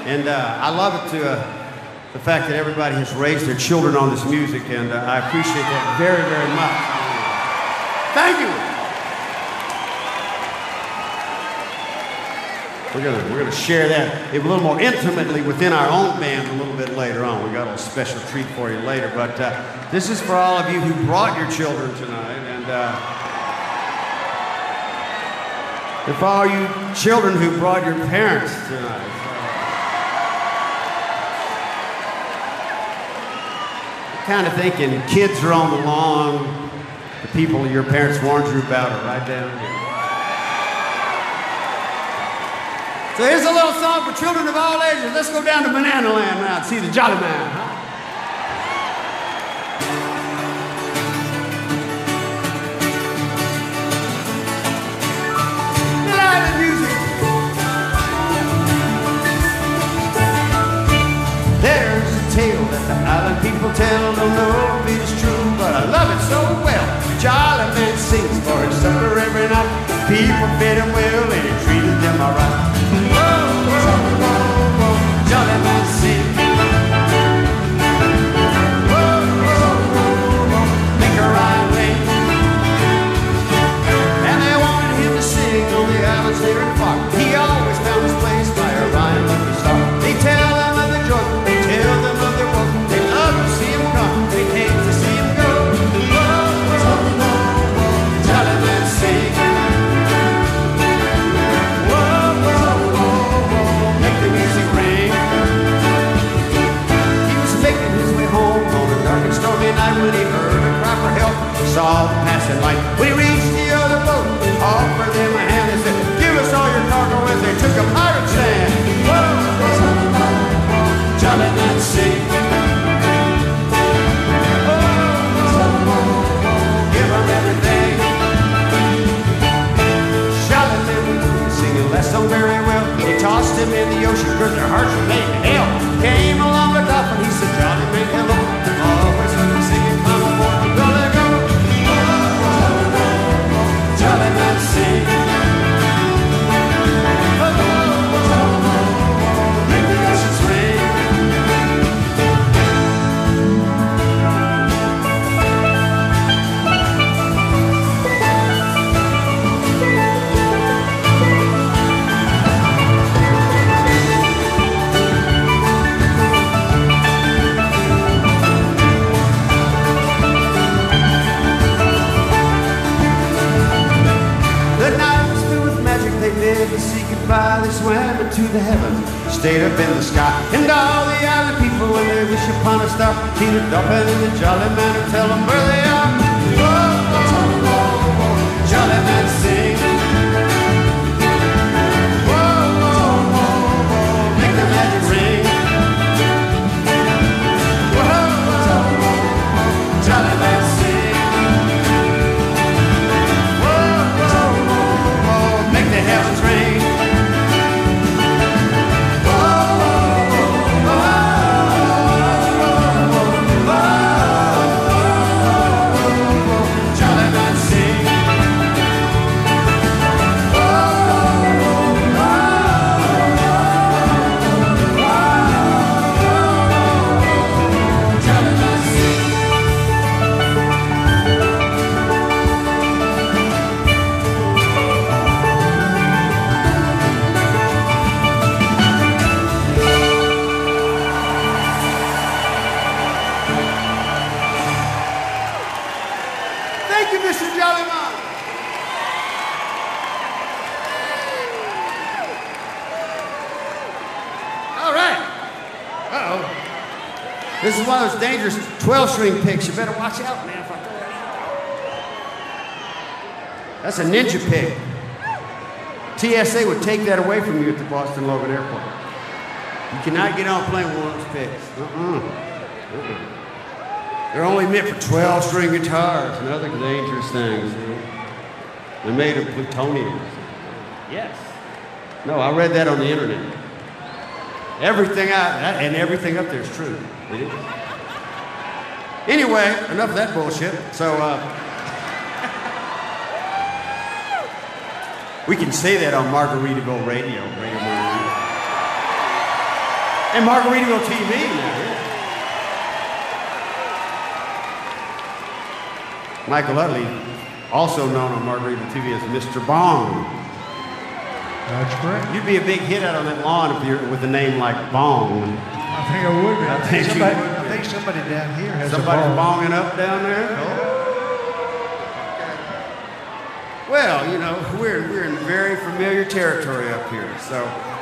And I love it, the fact that everybody has raised their children on this music, and I appreciate that very, very much. Thank you. We're gonna share that a little more intimately within our own band a little bit later on. We got a little special treat for you later, but this is for all of you who brought your children tonight, and for all you children who brought your parents tonight. Kind of thinking kids are on the lawn, the people your parents warned you about are right down here. So here's a little song for children of all ages. Let's go down to Banana Land now and see the Jolly Man, huh? Live music. There's a tale that the island people tell. Don't know if it is true, but I love it so well. Jolly Man sings for his supper every night. People fed him well and he treated them all right. Jolly Man sing. Make a rhyme ring. And they wanted him to sing on the islands there in Park. He always found his place by a rhyme lucky star. They tell them of their joy, they tell them of their woe. They love to see him come, they hate to see him go. Jolly Man sing. Night when he heard a cry for help, saw the passing light. When he reached the other boat, offered them a hand and said, "Give us all your cargo," as they took a pirate stand. Jolly Man sing. Give them everything. Jolly Man singing that song very well. He tossed him in the ocean because their hearts were made to hell. Came along the dock and he said, "Jolly Man, hello." Always singing, come aboard, we're gonna go. Jolly Man sing. Make the oceans ring. They lived to see goodbye. They swam into the heavens, stayed up in the sky. And all the island people, when they wish upon a star, see the dolphin and the Jolly Man and tell them where they are. Jolly Man sing. Make the magic ring. Jolly Man sing. The heavens ring. Jolly Man sing. Jolly Man sing. Mr. Jolly Man. All right. Uh-oh. This is one of those dangerous 12-string picks. You better watch out, man. If I throw that. That's a ninja pick. TSA would take that away from you at the Boston Logan Airport. You cannot get on a plane with one of those picks. They're only meant for 12-string guitars and other dangerous things. They're made of plutonium. Yes. No, I read that on the internet. Everything everything up there is true. It is. Anyway, enough of that bullshit. So, we can say that on Margaritaville Radio. And Margaritaville TV now. Michael Utley, also known on Margaritaville TV as Mr. Bong. That's correct. You'd be a big hit out on that lawn if you're with a name like Bong. I think I would be. I think somebody down here has Somebody's a bong. bonging up down there? Oh. Well, you know, we're in very familiar territory up here, so